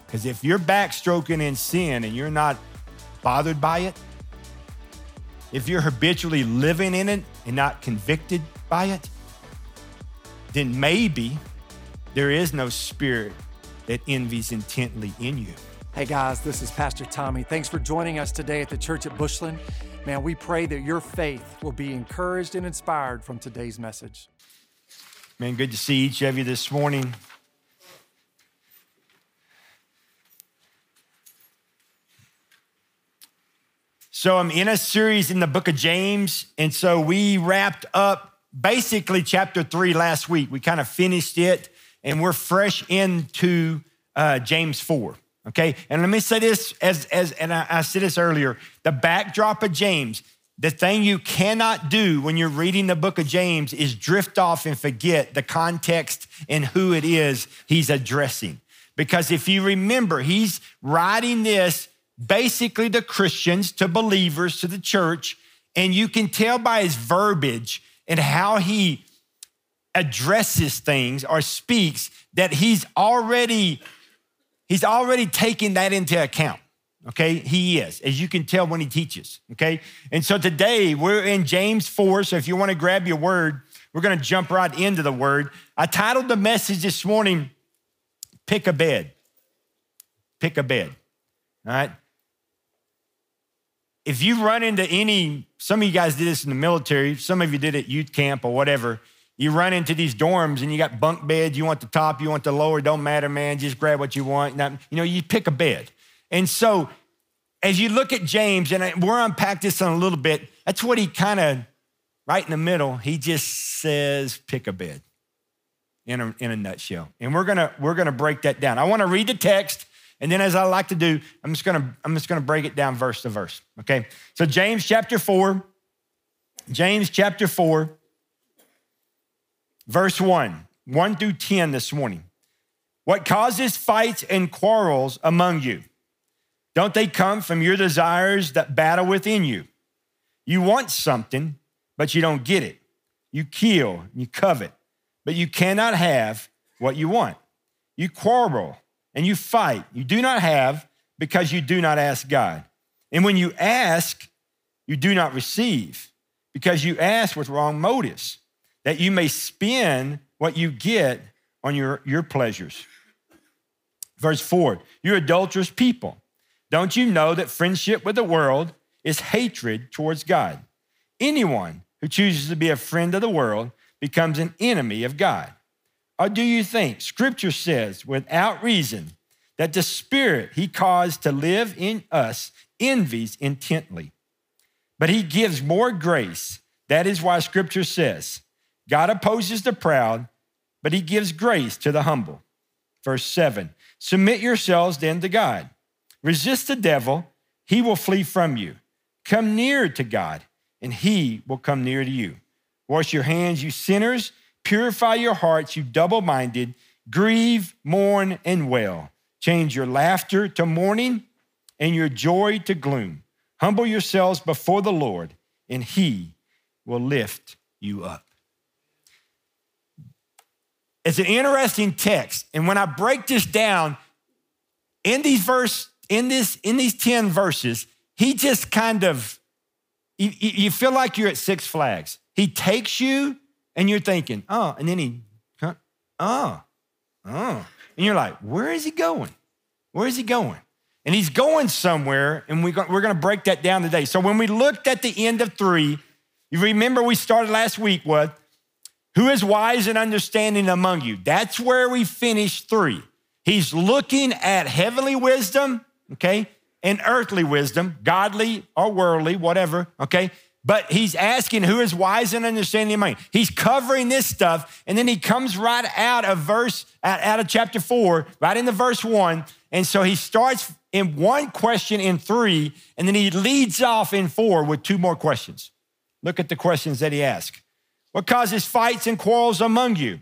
Because if you're backstroking in sin and you're not bothered by it, if you're habitually living in it and not convicted by it, then maybe there is no spirit that envies intently in you. Hey guys, this is Pastor Tommy. Thanks for joining us today at the church at Bushland. Man, we pray that your faith will be encouraged and inspired from today's message. Man, good to see each of you this morning. So I'm in a series in the book of James, and so we wrapped up basically chapter 3 last week. We kind of finished it, and we're fresh into James 4, okay? And let me say this, and I said this earlier, the backdrop of James, the thing you cannot do when you're reading the book of James is drift off and forget the context and who it is he's addressing. Because if you remember, he's writing this basically to Christians, to believers, to the church, and you can tell by his verbiage and how he addresses things or speaks that he's already taking that into account, okay? He is, as you can tell when he teaches, okay? And so today we're in James 4, so if you want to grab your word, we're going to jump right into the word. I titled the message this morning, Pick a Bed. Pick a bed, all right? If you run into some of you guys did this in the military, some of you did it at youth camp or whatever, you run into these dorms and you got bunk beds, you want the top, you want the lower, don't matter, man, just grab what you want. Now, you pick a bed. And so as you look at James, and we'll unpack this in a little bit, that's what he kind of, right in the middle, he just says, pick a bed in a nutshell. And we're gonna break that down. I wanna read the text, and then as I like to do, I'm just gonna break it down verse to verse, okay? So James chapter 4, verse 1 through 10 this morning. What causes fights and quarrels among you? Don't they come from your desires that battle within you? You want something, but you don't get it. You kill, you covet, but you cannot have what you want. You quarrel and you fight. You do not have because you do not ask God. And when you ask, you do not receive because you ask with wrong motives, that you may spend what you get on your pleasures. Verse 4, you adulterous people, don't you know that friendship with the world is hatred towards God? Anyone who chooses to be a friend of the world becomes an enemy of God. Or do you think Scripture says without reason that the Spirit he caused to live in us envies intently? But he gives more grace. That is why Scripture says, God opposes the proud, but he gives grace to the humble. Verse 7, submit yourselves then to God. Resist the devil, he will flee from you. Come near to God, and he will come near to you. Wash your hands, you sinners. Purify your hearts, you double-minded. Grieve, mourn, and wail. Change your laughter to mourning and your joy to gloom. Humble yourselves before the Lord, and he will lift you up. It's an interesting text, and when I break this down, in these 10 verses, he just kind of, you feel like you're at Six Flags. He takes you, and you're thinking, oh, and then and you're like, where is he going? Where is he going? And he's going somewhere, and we're going to break that down today. So when we looked at the end of 3, you remember we started last week with, who is wise and understanding among you? That's where we finished 3. He's looking at heavenly wisdom, okay, and earthly wisdom, godly or worldly, whatever, okay? But he's asking who is wise and understanding among you. He's covering this stuff, and then he comes right out of chapter 4, right into verse 1. And so he starts in one question in 3, and then he leads off in 4 with 2 more questions. Look at the questions that he asks. What causes fights and quarrels among you?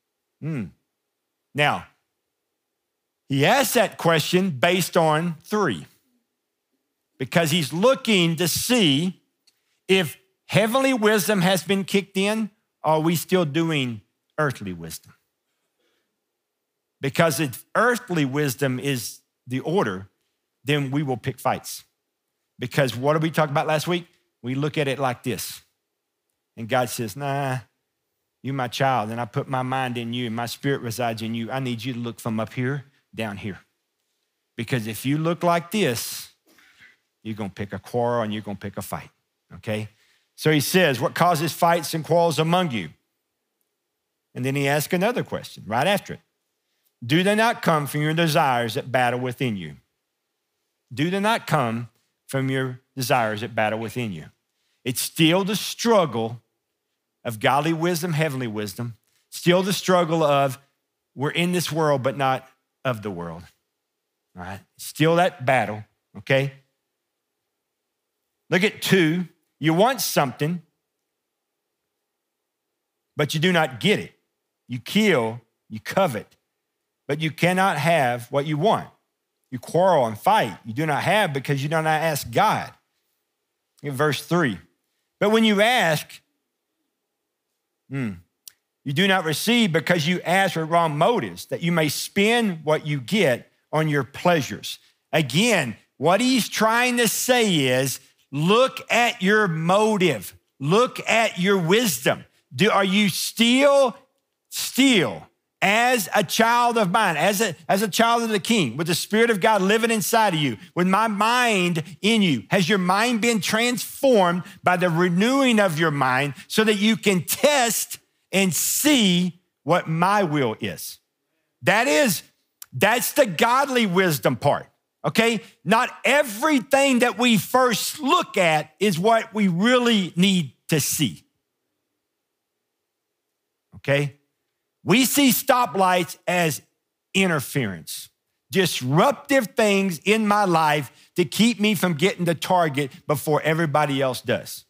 Now, he asked that question based on 3, because he's looking to see if heavenly wisdom has been kicked in, or are we still doing earthly wisdom? Because if earthly wisdom is the order, then we will pick fights. Because what did we talk about last week? We look at it like this. And God says, nah, you're my child, and I put my mind in you, and my spirit resides in you. I need you to look from up here down here. Because if you look like this, you're going to pick a quarrel and you're going to pick a fight, okay? So he says, what causes fights and quarrels among you? And then he asks another question right after it. Do they not come from your desires that battle within you? Do they not come from your desires that battle within you? It's still the struggle of godly wisdom, heavenly wisdom, still the struggle of we're in this world but not of the world, all right? Still that battle, okay? Look at 2. You want something, but you do not get it. You kill, you covet, but you cannot have what you want. You quarrel and fight. You do not have because you do not ask God. In verse 3, but when you ask, you do not receive because you ask with wrong motives, that you may spend what you get on your pleasures. Again, what he's trying to say is, look at your motive. Look at your wisdom. Are you still as a child of mine, as a child of the King, with the Spirit of God living inside of you, with my mind in you? Has your mind been transformed by the renewing of your mind so that you can test and see what my will is? That's the godly wisdom part, okay? Not everything that we first look at is what we really need to see, okay? We see stoplights as interference, disruptive things in my life to keep me from getting to Target before everybody else does.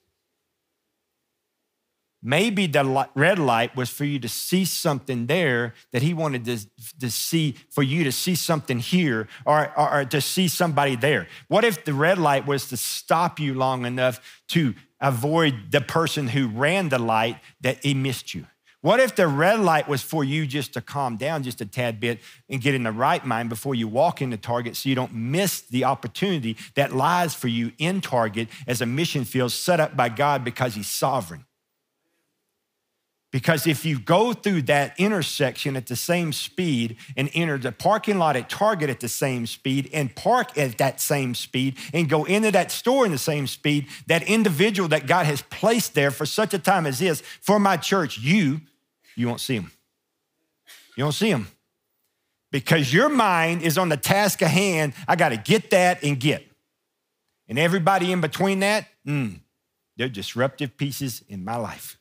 Maybe the red light was for you to see something there that he wanted to see, for you to see something here or to see somebody there. What if the red light was to stop you long enough to avoid the person who ran the light that he missed you? What if the red light was for you just to calm down just a tad bit and get in the right mind before you walk into Target so you don't miss the opportunity that lies for you in Target as a mission field set up by God because he's sovereign? Because if you go through that intersection at the same speed and enter the parking lot at Target at the same speed and park at that same speed and go into that store in the same speed, that individual that God has placed there for such a time as this, for my church, you won't see him. You won't see him. Because your mind is on the task at hand. I got to get that and get. And everybody in between that, they're disruptive pieces in my life.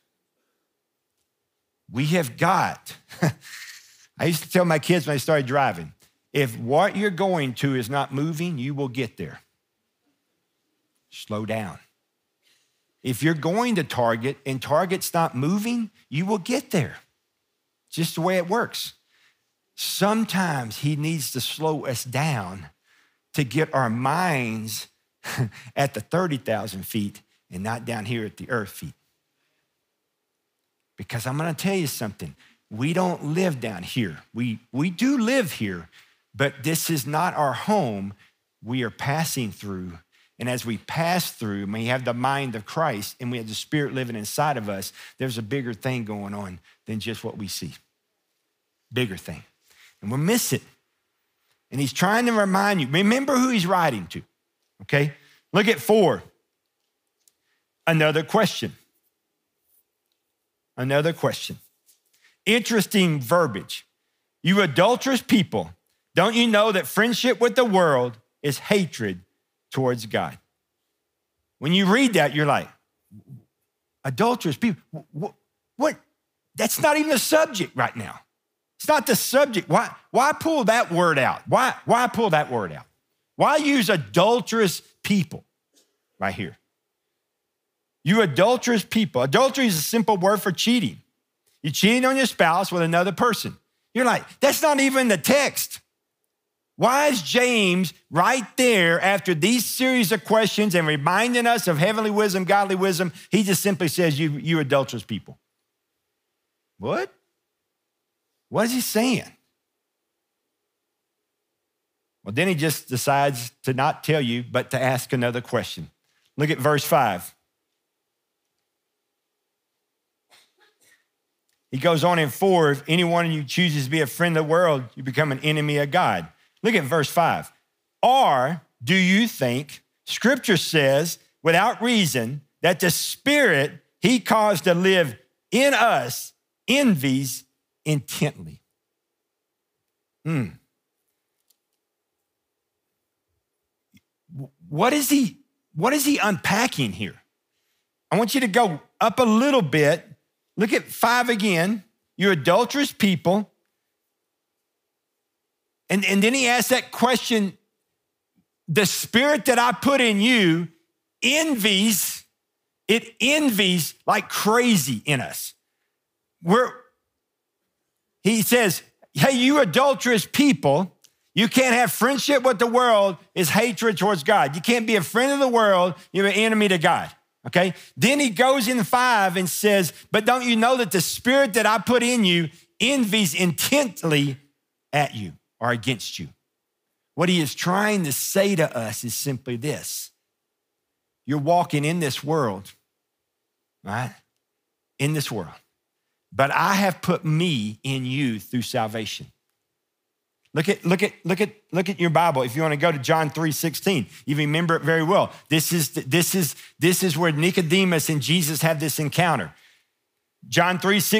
We have got, I used to tell my kids when I started driving, if what you're going to is not moving, you will get there. Slow down. If you're going to Target and Target's not moving, you will get there. Just the way it works. Sometimes he needs to slow us down to get our minds at the 30,000 feet and not down here at the earth feet. Because I'm going to tell you something. We don't live down here. We do live here, but this is not our home. We are passing through. And as we pass through, we have the mind of Christ and we have the Spirit living inside of us. There's a bigger thing going on than just what we see. Bigger thing. And we'll miss it. And he's trying to remind you, remember who he's writing to, okay? Look at 4. Another question. Another question. Interesting verbiage. You adulterous people, don't you know that friendship with the world is hatred towards God? When you read that, you're like, adulterous people, what? That's not even the subject right now. It's not the subject. Why pull that word out? Why pull that word out? Why use adulterous people right here? You adulterous people. Adultery is a simple word for cheating. You're cheating on your spouse with another person. You're like, that's not even the text. Why is James right there after these series of questions and reminding us of heavenly wisdom, godly wisdom, he just simply says, you adulterous people. What? What is he saying? Well, then he just decides to not tell you, but to ask another question. Look at verse 5. He goes on in 4, if any one of you chooses to be a friend of the world, you become an enemy of God. Look at verse 5. Or do you think, Scripture says, without reason, that the Spirit he caused to live in us envies intently? What is he unpacking here? I want you to go up a little bit. Look at 5 again. You adulterous people. And then he asks that question, the Spirit that I put in you envies like crazy in us. He says, hey, you adulterous people, you can't have friendship with the world is hatred towards God. You can't be a friend of the world, you're an enemy to God, okay? Then he goes in 5 and says, but don't you know that the Spirit that I put in you envies intently at you or against you? What he is trying to say to us is simply this. You're walking in this world, right? In this world. But I have put me in you through salvation. Look at your Bible. If you want to go to John 3:16, you remember it very well. This is where Nicodemus and Jesus have this encounter. John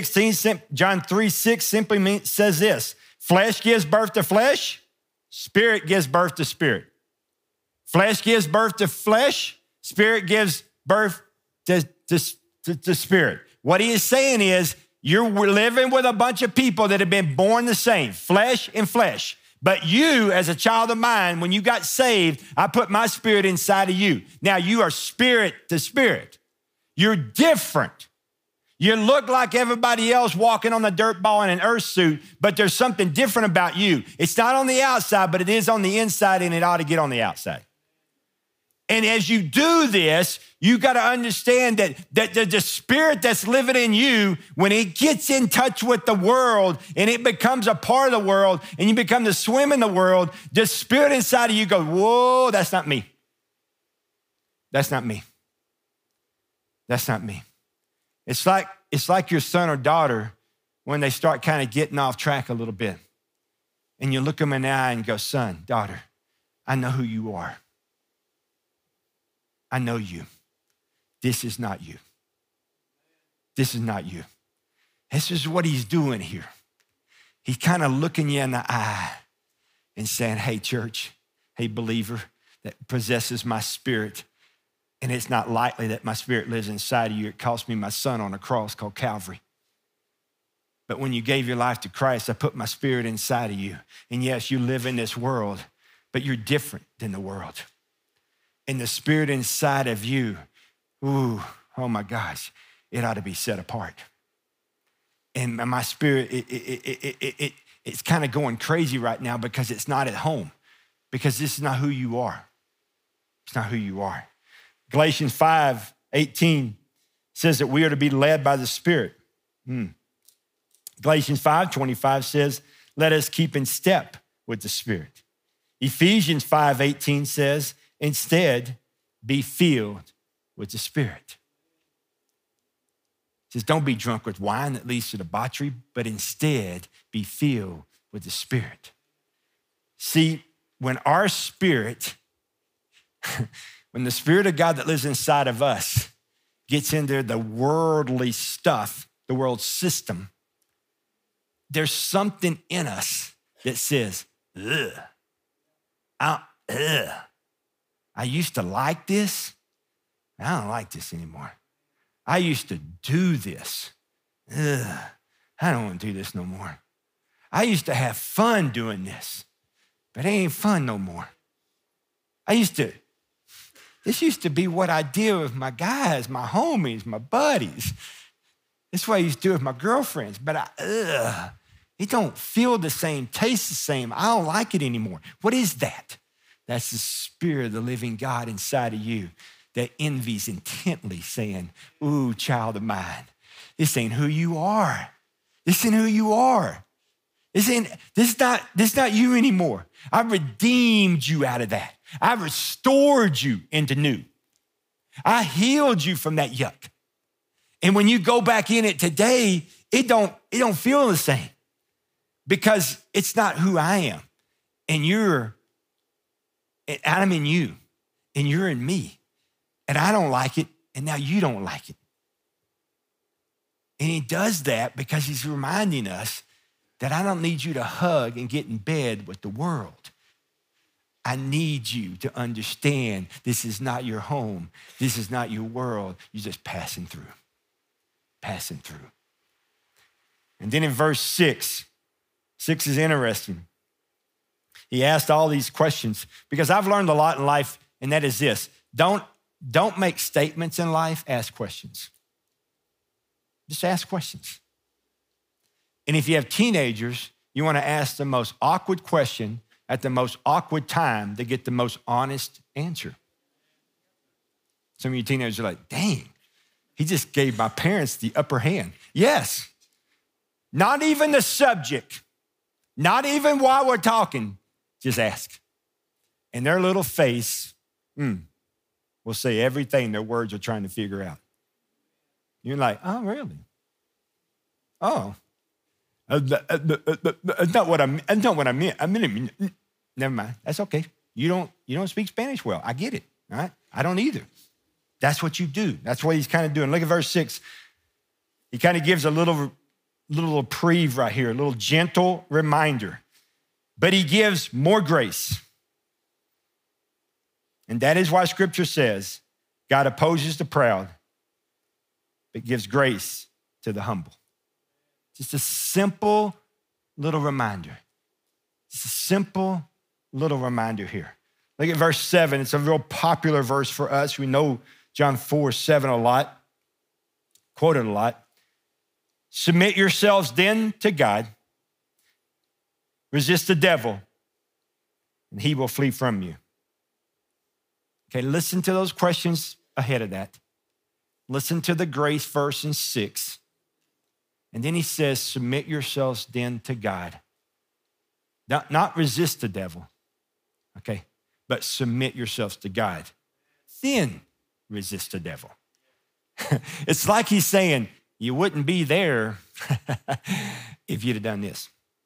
3:6 simply says this: flesh gives birth to flesh, spirit gives birth to spirit. Flesh gives birth to flesh, spirit gives birth to spirit. What he is saying is, you're living with a bunch of people that have been born the same, flesh and flesh. But you, as a child of mine, when you got saved, I put my spirit inside of you. Now you are spirit to spirit. You're different. You look like everybody else walking on the dirt ball in an earth suit, but there's something different about you. It's not on the outside, but it is on the inside, and it ought to get on the outside. And as you do this, you got to understand that the spirit that's living in you, when it gets in touch with the world and it becomes a part of the world and you become to swim in the world, the spirit inside of you goes, whoa, that's not me. That's not me. That's not me. It's like your son or daughter when they start kind of getting off track a little bit. And you look them in the eye and go, son, daughter, I know who you are. I know you. This is not you. This is not you. This is what he's doing here. He's kind of looking you in the eye and saying, hey, church, hey, believer that possesses my spirit. And it's not likely that my spirit lives inside of you. It cost me my son on a cross called Calvary. But when you gave your life to Christ, I put my spirit inside of you. And yes, you live in this world, but you're different than the world. And the spirit inside of you, ooh, oh my gosh, it ought to be set apart. And my spirit, it's kind of going crazy right now because it's not at home, because this is not who you are. It's not who you are. Galatians 5:18 says that we are to be led by the Spirit. Galatians 5:25 says, let us keep in step with the Spirit. Ephesians 5:18 says, instead, be filled with the Spirit. It says, don't be drunk with wine that leads to debauchery, but instead be filled with the Spirit. See, when our spirit, when the Spirit of God that lives inside of us gets into the worldly stuff, the world system, there's something in us that says, ugh, I used to like this. I don't like this anymore. I used to do this. Ugh, I don't want to do this no more. I used to have fun doing this, but it ain't fun no more. This used to be what I did with my guys, my homies, my buddies. This is what I used to do with my girlfriends, but it don't feel the same, taste the same. I don't like it anymore. What is that? That's the Spirit of the living God inside of you that envies intently, saying, ooh, child of mine, this ain't who you are. This ain't who you are. This is not you anymore. I redeemed you out of that. I restored you into new. I healed you from that yuck. And when you go back in it today, it don't feel the same because it's not who I am. And I'm in you and you're in me. And I don't like it. And now you don't like it. And he does that because he's reminding us that I don't need you to hug and get in bed with the world. I need you to understand this is not your home. This is not your world. You're just passing through. And then in verse 6 is interesting. He asked all these questions because I've learned a lot in life, and that is this. Don't make statements in life, ask questions. Just ask questions. And if you have teenagers, you want to ask the most awkward question at the most awkward time to get the most honest answer. Some of you teenagers are like, dang, he just gave my parents the upper hand. Yes, not even the subject, not even while we're talking, just ask. And their little face will say everything their words are trying to figure out. You're like, oh, really? Oh. That's not what I meant. I mean, never mind. That's okay. You don't speak Spanish well. I get it. All right? I don't either. That's what you do. That's what he's kind of doing. Look at verse 6. He kind of gives a little reprieve right here, a little gentle reminder. But he gives more grace. And that is why Scripture says God opposes the proud, but gives grace to the humble. Just a simple little reminder. Just a simple little reminder here. Look at verse 7. It's a real popular verse for us. We know John 4:7 a lot, quoted a lot. Submit yourselves then to God. Resist the devil, and he will flee from you. Okay, listen to those questions ahead of that. Listen to the grace verse in 6. And then he says, submit yourselves then to God. Not resist the devil, okay, but submit yourselves to God. Then resist the devil. It's like he's saying, you wouldn't be there if you'd have done this.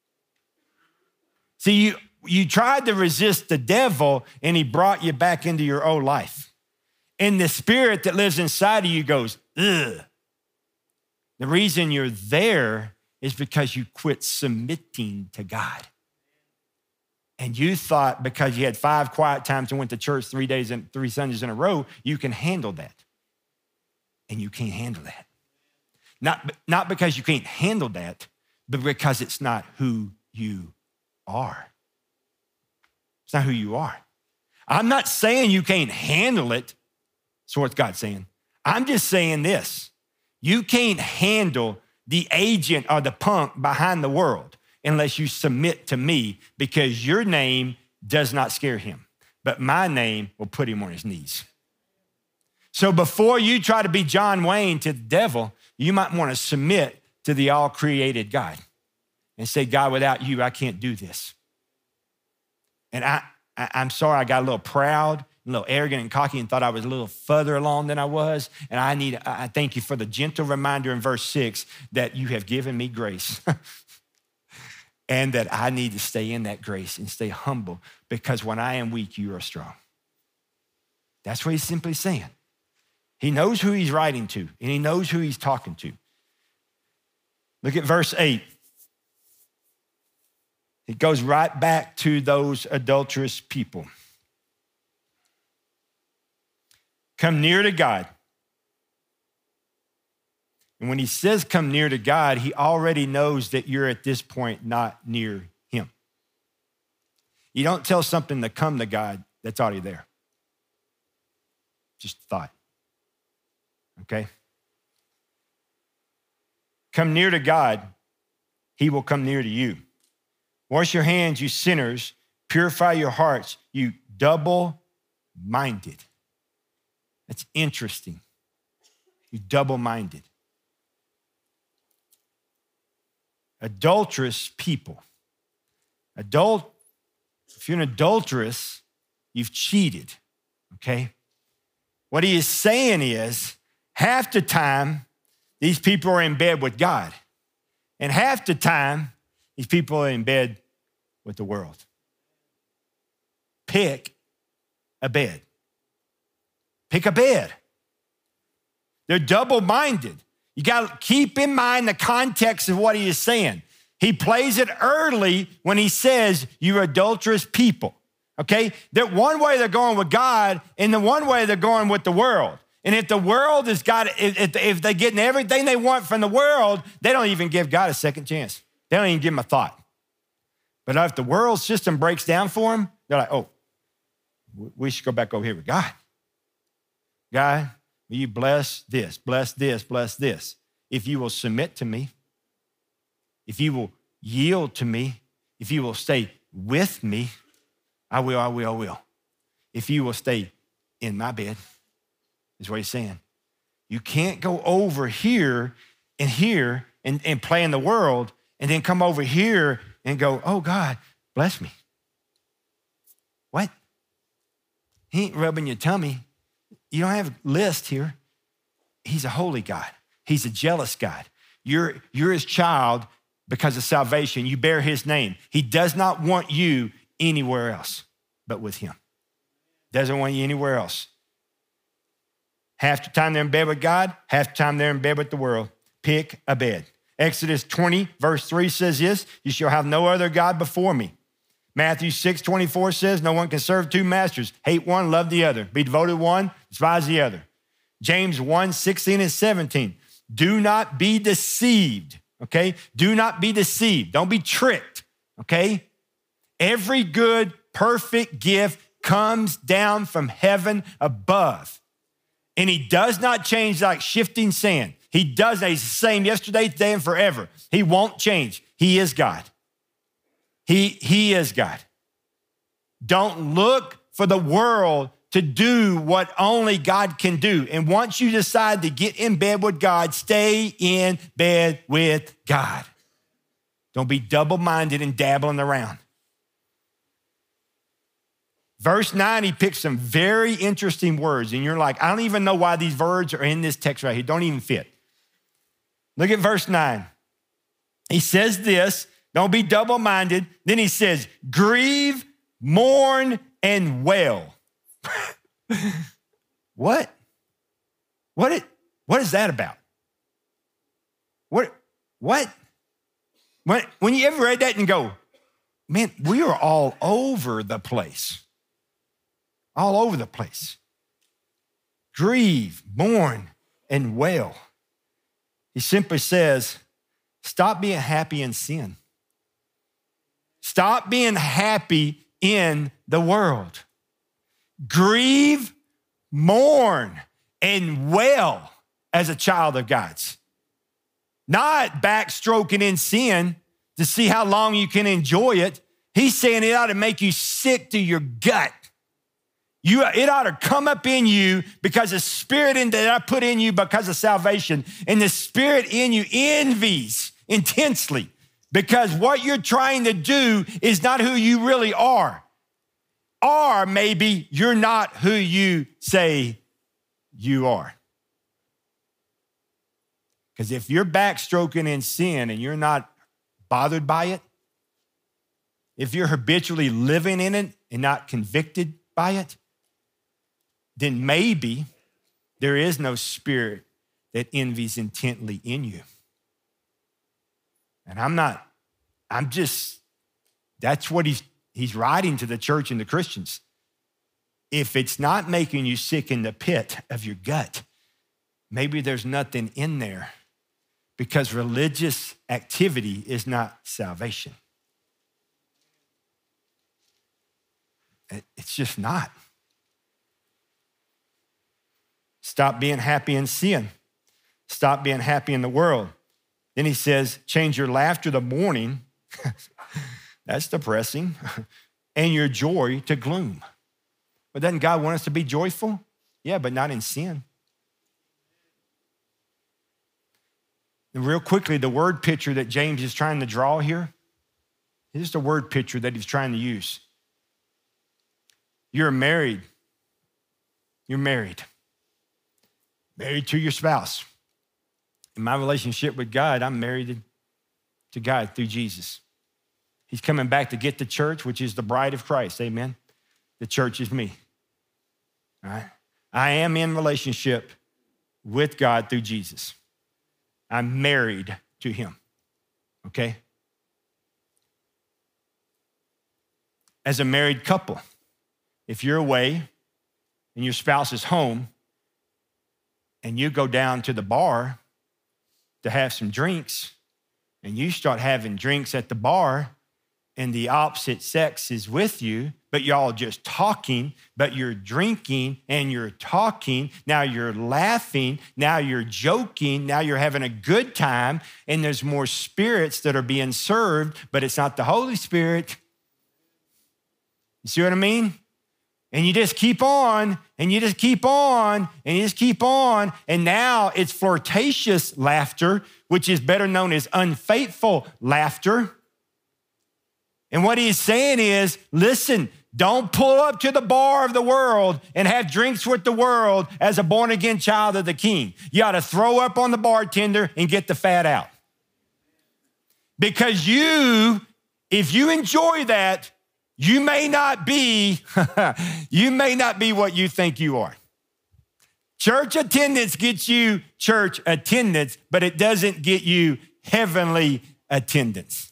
See, you tried to resist the devil and he brought you back into your old life. And the spirit that lives inside of you goes, ugh. The reason you're there is because you quit submitting to God. And you thought because you had 5 quiet times and went to church 3 days and 3 Sundays in a row, you can handle that. And you can't handle that. Not because you can't handle that, but because it's not who you are. It's not who you are. I'm not saying you can't handle it. That's what God's saying. I'm just saying this. You can't handle the agent or the punk behind the world unless you submit to me, because your name does not scare him, but my name will put him on his knees. So before you try to be John Wayne to the devil, you might want to submit to the all-created God and say, God, without you, I can't do this. And I'm sorry, I got a little proud, a little arrogant and cocky and thought I was a little further along than I was. And I thank you for the gentle reminder in verse 6 that you have given me grace and that I need to stay in that grace and stay humble, because when I am weak, you are strong. That's what he's simply saying. He knows who he's writing to and he knows who he's talking to. Look at verse 8. It goes right back to those adulterous people. Come near to God. And when he says come near to God, he already knows that you're at this point not near him. You don't tell something to come to God that's already there. Just a thought. Okay? Come near to God, he will come near to you. Wash your hands, you sinners. Purify your hearts, you double-minded. That's interesting. You double-minded. Adulterous people. If you're an adulteress, you've cheated, okay? What he is saying is, half the time, these people are in bed with God. And half the time, these people are in bed with the world. Pick a bed. Pick a bed. They're double-minded. You got to keep in mind the context of what he is saying. He plays it early when he says, you adulterous people, okay? That one way they're going with God, and the one way they're going with the world. And if the world has got, if they're getting everything they want from the world, they don't even give God a second chance. They don't even give him a thought. But if the world system breaks down for them, they're like, oh, we should go back over here with God. God, will you bless this, bless this, bless this? If you will submit to me, if you will yield to me, if you will stay with me, I will. If you will stay in my bed, is what he's saying. You can't go over here and play in the world and then come over here and go, oh, God, bless me. What? He ain't rubbing your tummy. You don't have a list here. He's a holy God. He's a jealous God. You're his child because of salvation. You bear his name. He does not want you anywhere else but with him. Doesn't want you anywhere else. Half the time they're in bed with God, half the time they're in bed with the world. Pick a bed. Exodus 20, verse 3 says this, you shall have no other God before me. Matthew 6:24 says, no one can serve two masters. Hate one, love the other. Be devoted to one, despise the other. James 1:16 and 17. Do not be deceived, okay? Do not be deceived. Don't be tricked, okay? Every good, perfect gift comes down from heaven above. And he does not change like shifting sand. He does. He's the same yesterday, today, and forever. He won't change. He is God. He is God. Don't look for the world to do what only God can do. And once you decide to get in bed with God, stay in bed with God. Don't be double-minded and dabbling around. Verse 9, he picks some very interesting words, and you're like, I don't even know why these words are in this text right here. Don't even fit. Look at verse 9. He says this, don't be double-minded. Then he says, grieve, mourn, and wail. What? What is that about? What? When you ever read that and go, man, we are all over the place. All over the place. Grieve, mourn, and wail. He simply says, stop being happy in sin. Stop being happy in the world. Grieve, mourn, and wail as a child of God's. Not backstroking in sin to see how long you can enjoy it. He's saying it ought to make you sick to your gut. It ought to come up in you because the spirit that I put in you because of salvation, and the spirit in you envies intensely because what you're trying to do is not who you really are. Or maybe you're not who you say you are. Because if you're backstroking in sin and you're not bothered by it, if you're habitually living in it and not convicted by it, then maybe there is no spirit that envies intently in you. And that's what he's writing to the church and the Christians. If it's not making you sick in the pit of your gut, maybe there's nothing in there because religious activity is not salvation. It's just not. Stop being happy in sin. Stop being happy in the world. Then he says, change your laughter to mourning. That's depressing. And your joy to gloom. But doesn't God want us to be joyful? Yeah, but not in sin. And real quickly, the word picture that James is trying to draw here Here's the word picture that he's trying to use. You're married. You're married. Married to your spouse. In my relationship with God, I'm married to God through Jesus. He's coming back to get the church, which is the bride of Christ. Amen. The church is me. All right. I am in relationship with God through Jesus. I'm married to him. Okay? As a married couple, if you're away and your spouse is home and you go down to the bar to have some drinks and you start having drinks at the bar and the opposite sex is with you, but y'all just talking, but you're drinking and you're talking. Now you're laughing. Now you're joking. Now you're having a good time. And there's more spirits that are being served, but it's not the Holy Spirit. You see what I mean? And you just keep on, and you just keep on, and you just keep on. And now it's flirtatious laughter, which is better known as unfaithful laughter. And what he's saying is, listen, don't pull up to the bar of the world and have drinks with the world as a born-again child of the King. You ought to throw up on the bartender and get the fat out. Because if you enjoy that, you may not be what you think you are. Church attendance gets you church attendance, but it doesn't get you heavenly attendance.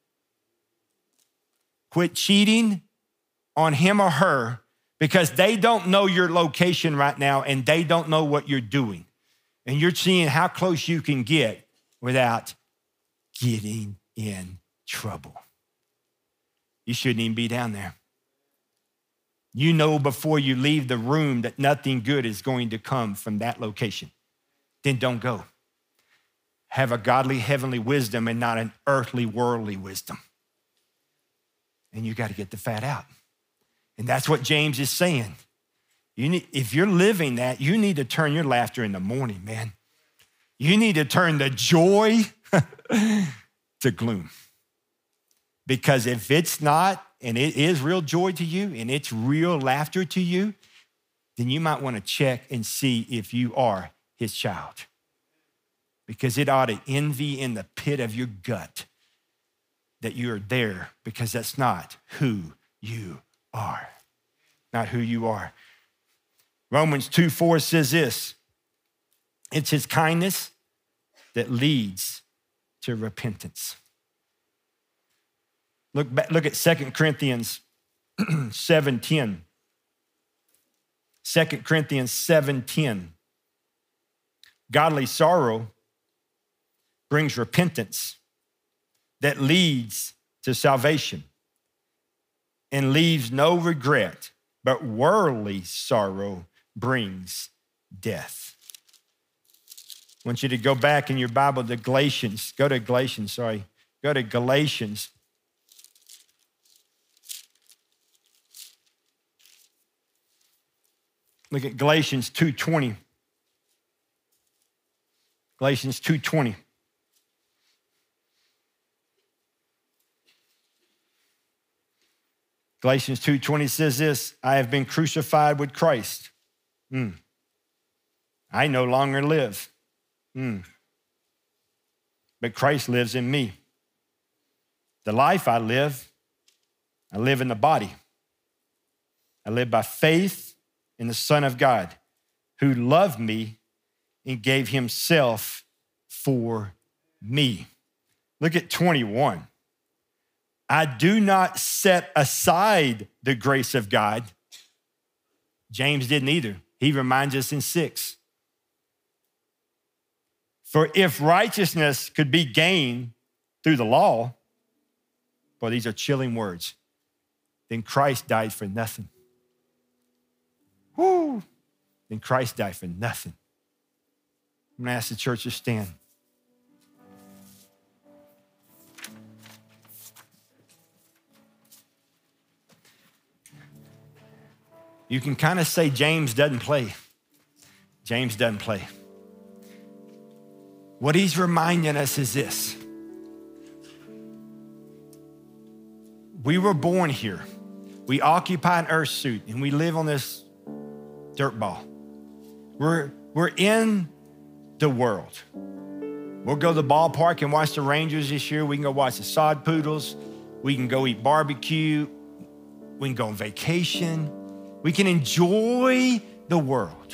Quit cheating on him or her because they don't know your location right now and they don't know what you're doing. And you're seeing how close you can get without getting in trouble. You shouldn't even be down there. You know before you leave the room that nothing good is going to come from that location. Then don't go. Have a godly heavenly wisdom and not an earthly worldly wisdom. And you got to get the fat out. And that's what James is saying. If you're living that, you need to turn your laughter in the morning, man. You need to turn the joy to gloom. Because if it's not, and it is real joy to you, and it's real laughter to you, then you might want to check and see if you are his child. Because it ought to envy in the pit of your gut that you're there, because that's not who you are. Not who you are. Romans 2:4 says this, it's his kindness that leads to repentance. Look at 2 Corinthians 7:10. 2 Corinthians 7:10. Godly sorrow brings repentance that leads to salvation and leaves no regret, but worldly sorrow brings death. I want you to go back in your Bible to Galatians. Go to Galatians. Look at Galatians 2:20. Galatians 2:20. Galatians 2:20 says this, I have been crucified with Christ. I no longer live. But Christ lives in me. The life I live in the body. I live by faith in the Son of God, who loved me and gave himself for me. Look at 21. I do not set aside the grace of God. James didn't either. He reminds us in 6. For if righteousness could be gained through the law, boy, these are chilling words, then Christ died for nothing. Woo! Then Christ died for nothing. I'm gonna ask the church to stand. You can kind of say James doesn't play. James doesn't play. What he's reminding us is this. we were born here. We occupy an earth suit and we live on this dirt ball. We're in the world. We'll go to the ballpark and watch the Rangers this year. We can go watch the Sod Poodles. We can go eat barbecue. We can go on vacation. We can enjoy the world.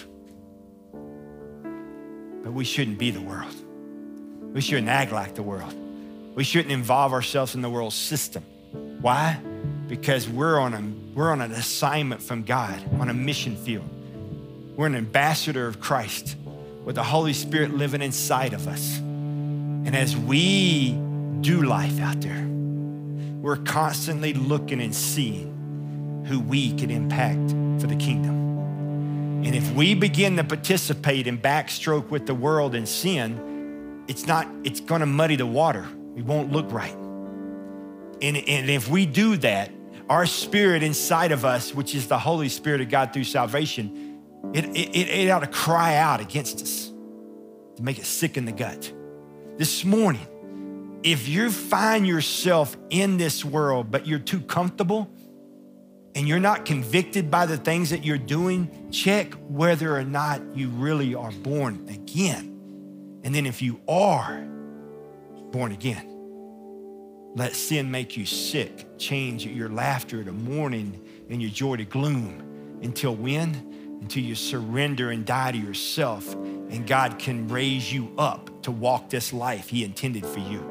But we shouldn't be the world. We shouldn't act like the world. We shouldn't involve ourselves in the world system. Why? Because we're on an assignment from God, on a mission field. We're an ambassador of Christ with the Holy Spirit living inside of us. And as we do life out there, we're constantly looking and seeing who we can impact for the kingdom. And if we begin to participate and backstroke with the world and sin, it's gonna muddy the water. It won't look right. And if we do that, our spirit inside of us, which is the Holy Spirit of God through salvation, it ought to cry out against us to make it sick in the gut. This morning, if you find yourself in this world, but you're too comfortable and you're not convicted by the things that you're doing, check whether or not you really are born again. And then if you are born again, let sin make you sick, change your laughter to mourning and your joy to gloom. Until when? Until you surrender and die to yourself, and God can raise you up to walk this life He intended for you.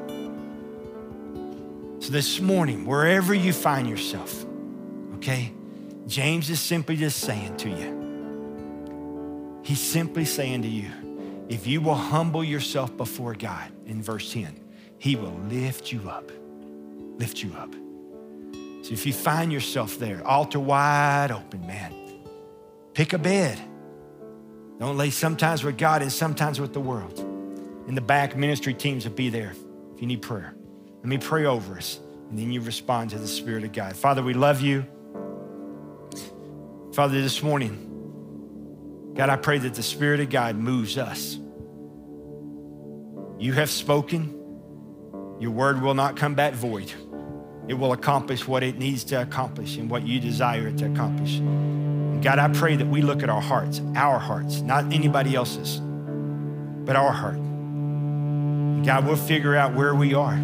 So this morning, wherever you find yourself, okay, James is simply just saying to you, he's simply saying to you, if you will humble yourself before God, in verse 10, He will lift you up. Lift you up. So if you find yourself there, altar wide open, man, pick a bed. Don't lay sometimes with God and sometimes with the world. In the back, ministry teams will be there if you need prayer. Let me pray over us, and then you respond to the Spirit of God. Father, we love you. Father, this morning, God, I pray that the Spirit of God moves us. You have spoken. Your word will not come back void. It will accomplish what it needs to accomplish and what you desire it to accomplish. And God, I pray that we look at our hearts, not anybody else's, but our heart. And God, we'll figure out where we are.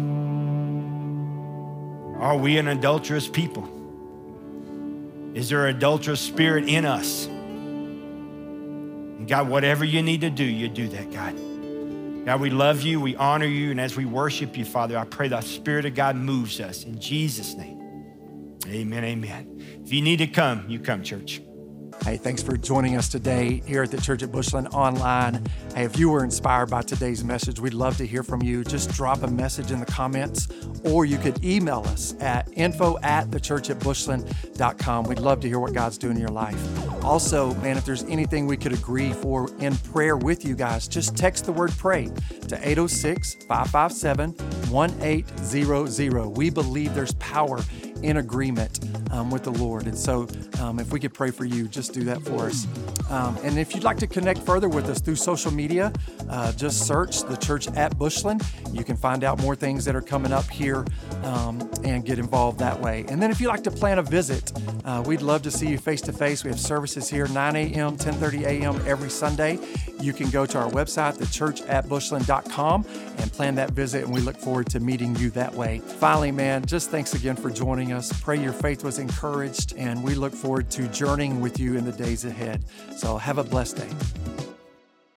Are we an adulterous people? Is there an adulterous spirit in us? And God, whatever you need to do, you do that, God. God, we love you, we honor you, and as we worship you, Father, I pray the Spirit of God moves us. In Jesus' name, amen, amen. If you need to come, you come, church. Hey, thanks for joining us today here at the Church at Bushland online. Hey, if you were inspired by today's message, we'd love to hear from you. Just drop a message in the comments, or you could email us at info@thechurchatbushland.com. We'd love to hear what God's doing in your life. Also, man, if there's anything we could agree for in prayer with you guys, just text the word pray to 806-557-1800. We believe there's power in agreement with the Lord. And so if we could pray for you, just do that for us. And if you'd like to connect further with us through social media, just search the Church at Bushland. You can find out more things that are coming up here and get involved that way. And then if you'd like to plan a visit, we'd love to see you face to face. We have services here 9 a.m., 10:30 a.m. every Sunday. You can go to our website, thechurchatbushland.com, and plan that visit, and we look forward to meeting you that way. Finally, man, just thanks again for joining us. Pray your faith was encouraged, and we look forward to journeying with you in the days ahead. So have a blessed day.